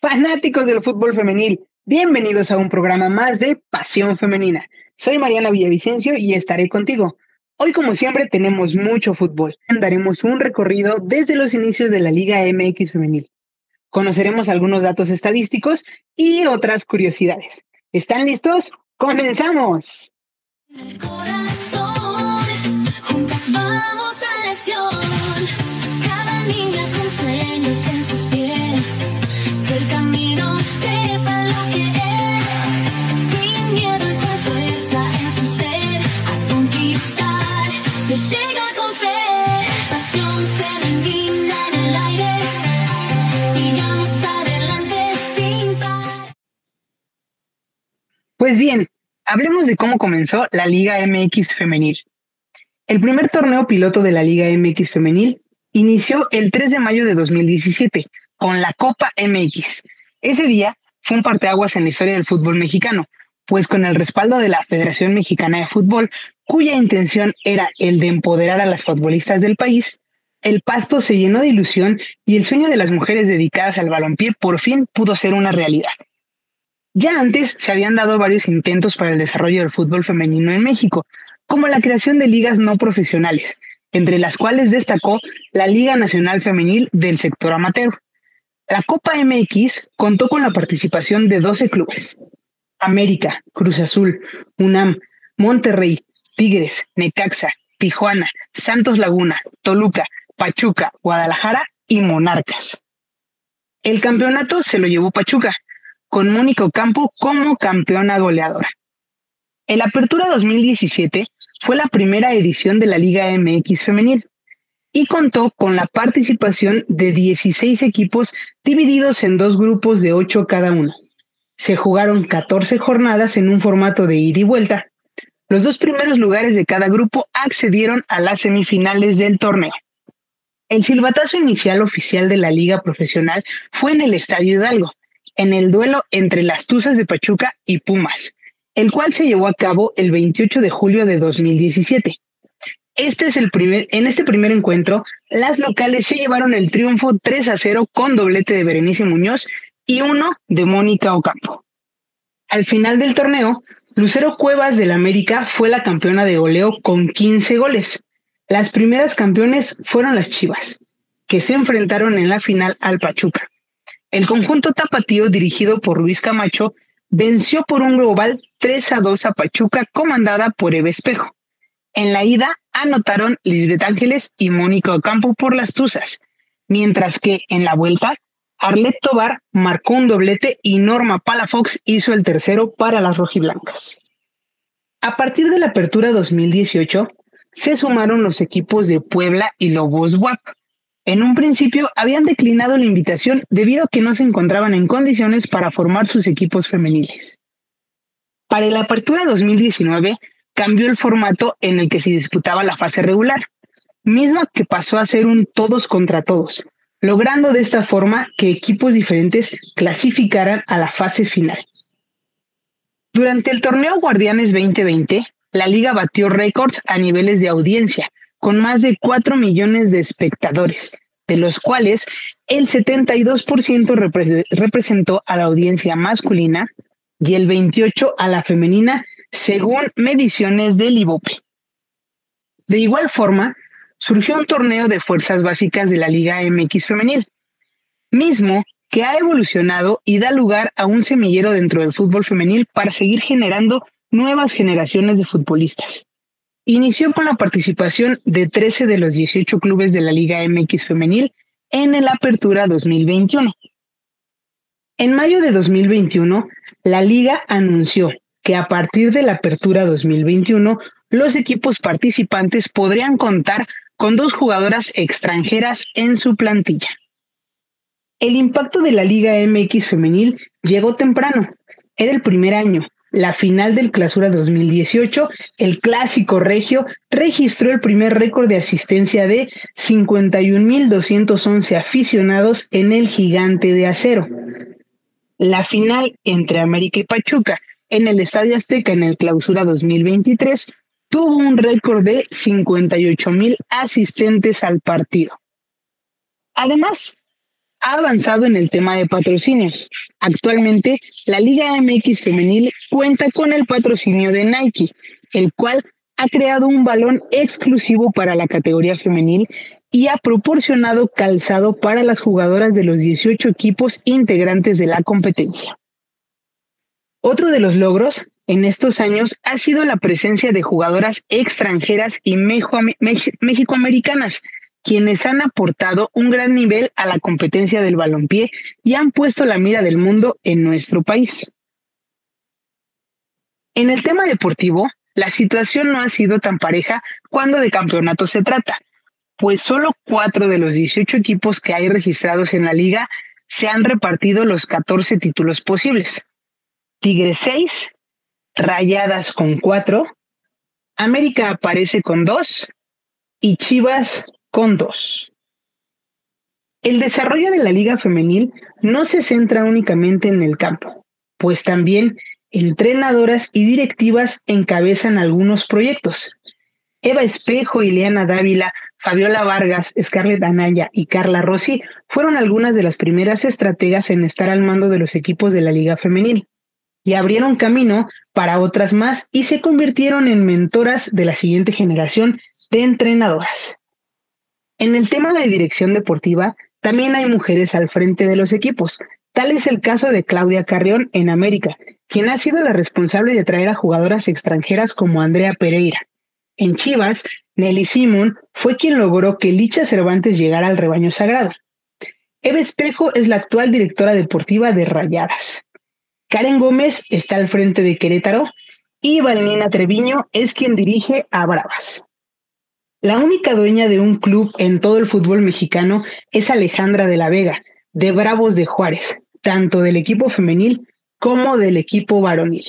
Fanáticos del fútbol femenil, bienvenidos a un programa más de Pasión Femenina. Soy Mariana Villavicencio y estaré contigo. Hoy, como siempre, tenemos mucho fútbol. Daremos un recorrido desde los inicios de la Liga MX Femenil. Conoceremos algunos datos estadísticos y otras curiosidades. ¿Están listos? ¡Comenzamos! El corazón, juntas vamos a la acción. Cada niña con sueños en sus pies, que el camino sepa lo que es. Sin miedo y con fuerza en su ser, a conquistar, se llega con fe. Pasión femenina en el aire, sigamos adelante sin parar. Pues bien, hablemos de cómo comenzó la Liga MX Femenil. El primer torneo piloto de la Liga MX Femenil inició el 3 de mayo de 2017 con la Copa MX. Ese día fue un parteaguas en la historia del fútbol mexicano, pues con el respaldo de la Federación Mexicana de Fútbol, cuya intención era el de empoderar a las futbolistas del país, el pasto se llenó de ilusión y el sueño de las mujeres dedicadas al balompié por fin pudo ser una realidad. Ya antes se habían dado varios intentos para el desarrollo del fútbol femenino en México, como la creación de ligas no profesionales, entre las cuales destacó la Liga Nacional Femenil del sector amateur. La Copa MX contó con la participación de 12 clubes: América, Cruz Azul, UNAM, Monterrey, Tigres, Necaxa, Tijuana, Santos Laguna, Toluca, Pachuca, Guadalajara y Monarcas. El campeonato se lo llevó Pachuca, con Mónica Ocampo como campeona goleadora. El Apertura 2017 fue la primera edición de la Liga MX Femenil y contó con la participación de 16 equipos divididos en dos grupos de 8 cada uno. Se jugaron 14 jornadas en un formato de ida y vuelta. Los dos primeros lugares de cada grupo accedieron a las semifinales del torneo. El silbatazo inicial oficial de la Liga Profesional fue en el Estadio Hidalgo, en el duelo entre las Tuzas de Pachuca y Pumas, el cual se llevó a cabo el 28 de julio de 2017. En este primer encuentro, las locales se llevaron el triunfo 3-0 con doblete de Berenice Muñoz y uno de Mónica Ocampo. Al final del torneo, Lucero Cuevas del América fue la campeona de goleo con 15 goles. Las primeras campeones fueron las Chivas, que se enfrentaron en la final al Pachuca. El conjunto tapatío, dirigido por Luis Camacho, venció por un global 3-2 a Pachuca, comandada por Eva Espejo. En la ida anotaron Lisbeth Ángeles y Mónica Ocampo por las Tuzas, mientras que en la vuelta, Arlette Tobar marcó un doblete y Norma Palafox hizo el tercero para las rojiblancas. A partir de la Apertura 2018, se sumaron los equipos de Puebla y Lobos WAP. En un principio habían declinado la invitación debido a que no se encontraban en condiciones para formar sus equipos femeniles. Para la Apertura 2019 cambió el formato en el que se disputaba la fase regular, misma que pasó a ser un todos contra todos, logrando de esta forma que equipos diferentes clasificaran a la fase final. Durante el torneo Guardianes 2020, la liga batió récords a niveles de audiencia, con más de 4 millones de espectadores, de los cuales el 72% representó a la audiencia masculina y el 28% a la femenina, según mediciones del IVOPE. De igual forma, surgió un torneo de fuerzas básicas de la Liga MX Femenil, mismo que ha evolucionado y da lugar a un semillero dentro del fútbol femenil para seguir generando nuevas generaciones de futbolistas. Inició con la participación de 13 de los 18 clubes de la Liga MX Femenil en el Apertura 2021. En mayo de 2021, la Liga anunció que a partir de la Apertura 2021, los equipos participantes podrían contar con 2 jugadoras extranjeras en su plantilla. El impacto de la Liga MX Femenil llegó temprano. Era el primer año. La final del Clausura 2018, el Clásico Regio, registró el primer récord de asistencia de 51,211 aficionados en el Gigante de Acero. La final entre América y Pachuca en el Estadio Azteca en el Clausura 2023 tuvo un récord de 58,000 asistentes al partido. Además, ha avanzado en el tema de patrocinios. Actualmente, la Liga MX Femenil cuenta con el patrocinio de Nike, el cual ha creado un balón exclusivo para la categoría femenil y ha proporcionado calzado para las jugadoras de los 18 equipos integrantes de la competencia. Otro de los logros en estos años ha sido la presencia de jugadoras extranjeras y mexicoamericanas, quienes han aportado un gran nivel a la competencia del balompié y han puesto la mira del mundo en nuestro país. En el tema deportivo, la situación no ha sido tan pareja cuando de campeonatos se trata, pues solo 4 de los 18 equipos que hay registrados en la liga se han repartido los 14 títulos posibles. Tigres 6, Rayadas con 4, América aparece con 2 y Chivas con 2. El desarrollo de la liga femenil no se centra únicamente en el campo, pues también entrenadoras y directivas encabezan algunos proyectos. Eva Espejo, Ileana Dávila, Fabiola Vargas, Scarlett Anaya y Carla Rossi fueron algunas de las primeras estrategas en estar al mando de los equipos de la liga femenil y abrieron camino para otras más y se convirtieron en mentoras de la siguiente generación de entrenadoras. En el tema de dirección deportiva, también hay mujeres al frente de los equipos. Tal es el caso de Claudia Carrión en América, quien ha sido la responsable de traer a jugadoras extranjeras como Andrea Pereira. En Chivas, Nelly Simón fue quien logró que Licha Cervantes llegara al rebaño sagrado. Eva Espejo es la actual directora deportiva de Rayadas. Karen Gómez está al frente de Querétaro y Valentina Treviño es quien dirige a Bravas. La única dueña de un club en todo el fútbol mexicano es Alejandra de la Vega, de Bravos de Juárez, tanto del equipo femenil como del equipo varonil.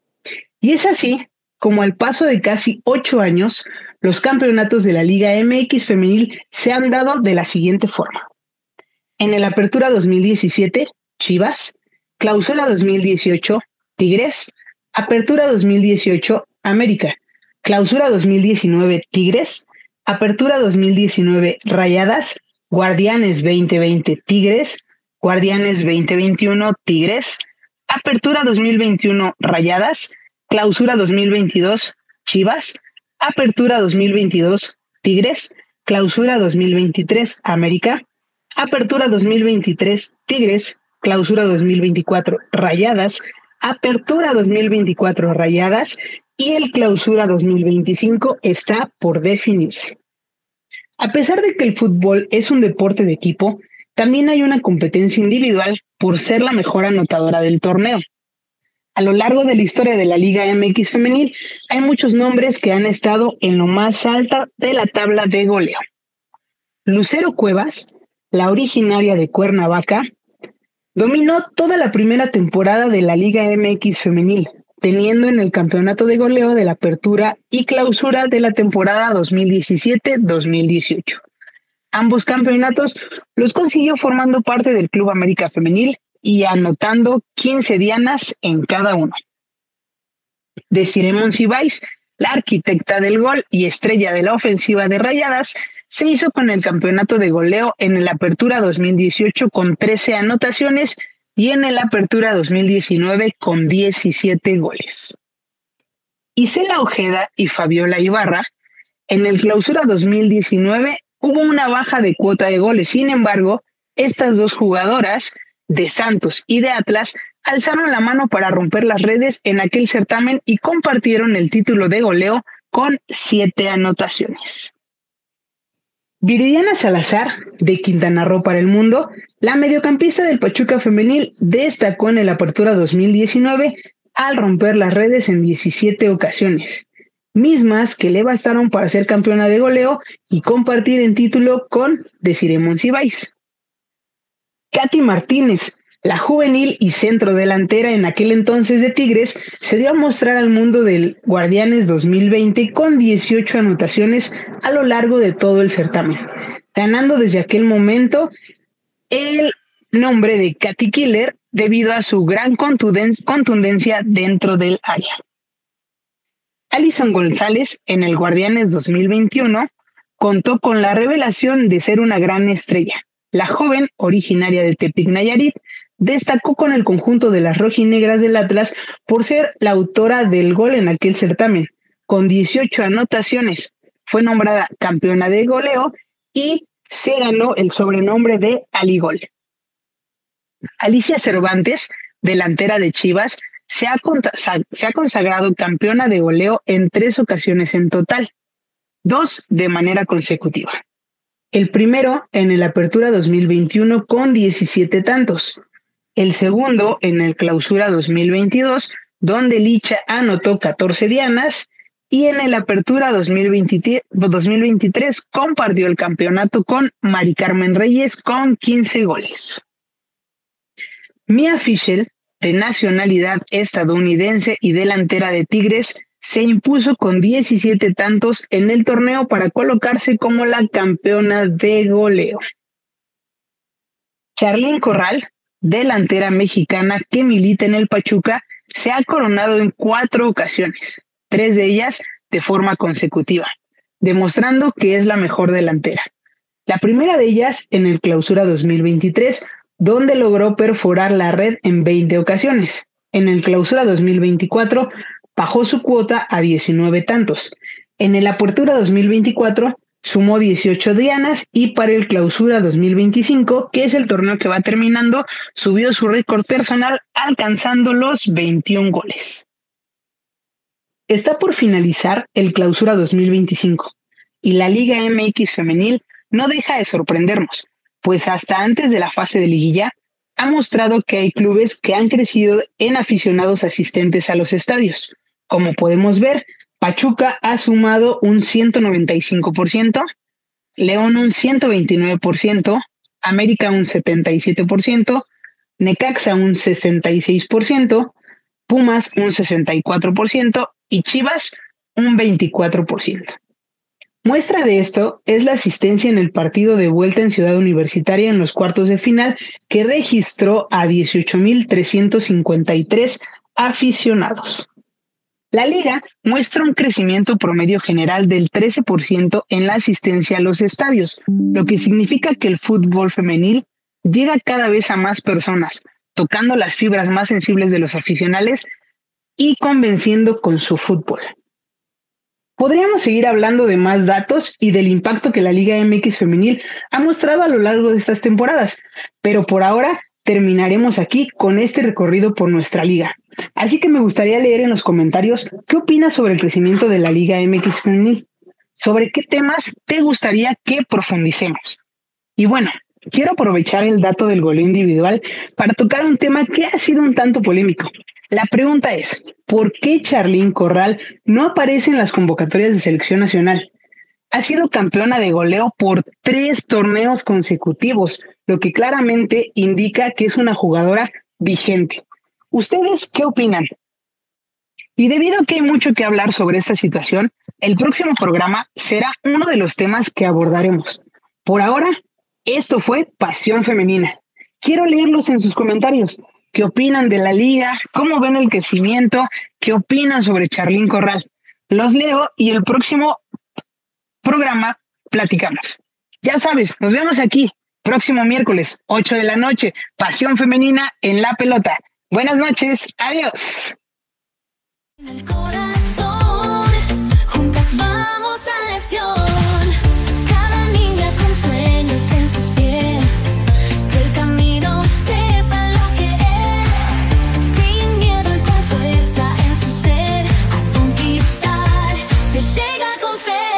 Y es así como al paso de casi 8 años, los campeonatos de la Liga MX Femenil se han dado de la siguiente forma. En el Apertura 2017, Chivas; Clausura 2018, Tigres; Apertura 2018, América; Clausura 2019, Tigres; Apertura 2019, Rayadas; Guardianes 2020, Tigres; Guardianes 2021, Tigres; Apertura 2021, Rayadas; Clausura 2022, Chivas; Apertura 2022, Tigres; Clausura 2023, América; Apertura 2023, Tigres; Clausura 2024, Rayadas; Apertura 2024, Rayadas, y el Clausura 2025 está por definirse. A pesar de que el fútbol es un deporte de equipo, también hay una competencia individual por ser la mejor anotadora del torneo. A lo largo de la historia de la Liga MX Femenil, hay muchos nombres que han estado en lo más alta de la tabla de goleo. Lucero Cuevas, la originaria de Cuernavaca, dominó toda la primera temporada de la Liga MX Femenil, teniendo en el campeonato de goleo de la Apertura y Clausura de la temporada 2017-2018. Ambos campeonatos los consiguió formando parte del Club América Femenil y anotando 15 dianas en cada uno. Desiree Monsiváis, la arquitecta del gol y estrella de la ofensiva de Rayadas, se hizo con el campeonato de goleo en el Apertura 2018 con 13 anotaciones y en el Apertura 2019 con 17 goles. Isela Ojeda y Fabiola Ibarra, en el Clausura 2019 hubo una baja de cuota de goles. Sin embargo, estas dos jugadoras de Santos y de Atlas alzaron la mano para romper las redes en aquel certamen y compartieron el título de goleo con 7 anotaciones. Viridiana Salazar, de Quintana Roo para el Mundo, la mediocampista del Pachuca Femenil, destacó en el Apertura 2019 al romper las redes en 17 ocasiones, mismas que le bastaron para ser campeona de goleo y compartir el título con Desiree Monsiváis. Katy Martínez, la juvenil y centrodelantera en aquel entonces de Tigres, se dio a mostrar al mundo del Guardianes 2020 con 18 anotaciones a lo largo de todo el certamen, ganando desde aquel momento el nombre de Katy Killer debido a su gran contundencia dentro del área. Alison González, en el Guardianes 2021, contó con la revelación de ser una gran estrella, La joven, originaria de Tepic, Nayarit, destacó con el conjunto de las rojinegras del Atlas por ser la autora del gol en aquel certamen, con 18 anotaciones. Fue nombrada campeona de goleo y se ganó el sobrenombre de Aligol. Alicia Cervantes, delantera de Chivas, se ha consagrado campeona de goleo en 3 ocasiones en total, 2 de manera consecutiva. El primero en el Apertura 2021 con 17 tantos. El segundo en el Clausura 2022, donde Licha anotó 14 dianas, y en el Apertura 2023 compartió el campeonato con Mari Carmen Reyes con 15 goles. Mia Fischel, de nacionalidad estadounidense y delantera de Tigres, se impuso con 17 tantos en el torneo para colocarse como la campeona de goleo. Charlín Corral, delantera mexicana que milita en el Pachuca, se ha coronado en 4 ocasiones, 3 de ellas de forma consecutiva, demostrando que es la mejor delantera. La primera de ellas en el Clausura 2023, donde logró perforar la red en 20 ocasiones. En el Clausura 2024 bajó su cuota a 19 tantos. En el Apertura 2024 sumó 18 dianas y para el Clausura 2025, que es el torneo que va terminando, subió su récord personal alcanzando los 21 goles. Está por finalizar el Clausura 2025 y la Liga MX femenil no deja de sorprendernos, pues hasta antes de la fase de liguilla ha mostrado que hay clubes que han crecido en aficionados asistentes a los estadios. Como podemos ver, Pachuca ha sumado un 195%, León un 129%, América un 77%, Necaxa un 66%, Pumas un 64% y Chivas un 24%. Muestra de esto es la asistencia en el partido de vuelta en Ciudad Universitaria en los cuartos de final, que registró a 18,353 aficionados. La liga muestra un crecimiento promedio general del 13% en la asistencia a los estadios, lo que significa que el fútbol femenil llega cada vez a más personas, tocando las fibras más sensibles de los aficionados y convenciendo con su fútbol. Podríamos seguir hablando de más datos y del impacto que la Liga MX femenil ha mostrado a lo largo de estas temporadas, pero por ahora terminaremos aquí con este recorrido por nuestra liga. Así que me gustaría leer en los comentarios qué opinas sobre el crecimiento de la Liga MX femenil, sobre qué temas te gustaría que profundicemos. Y bueno, quiero aprovechar el dato del goleo individual para tocar un tema que ha sido un tanto polémico. La pregunta es, ¿por qué Charlín Corral no aparece en las convocatorias de selección nacional? Ha sido campeona de goleo por 3 torneos consecutivos, lo que claramente indica que es una jugadora vigente. ¿Ustedes qué opinan? Y debido a que hay mucho que hablar sobre esta situación, el próximo programa será uno de los temas que abordaremos. Por ahora, esto fue Pasión Femenina. Quiero leerlos en sus comentarios. ¿Qué opinan de la liga? ¿Cómo ven el crecimiento? ¿Qué opinan sobre Charlín Corral? Los leo y el próximo programa platicamos. Ya sabes, nos vemos aquí, próximo miércoles, 8 de la noche, Pasión Femenina en La Pelota. Buenas noches, adiós. En el corazón, juntas vamos a la acción. Cada niña con sueños en sus pies, que el camino sepa lo que es. Sin miedo y con fuerza en su ser, a conquistar, se llega con fe.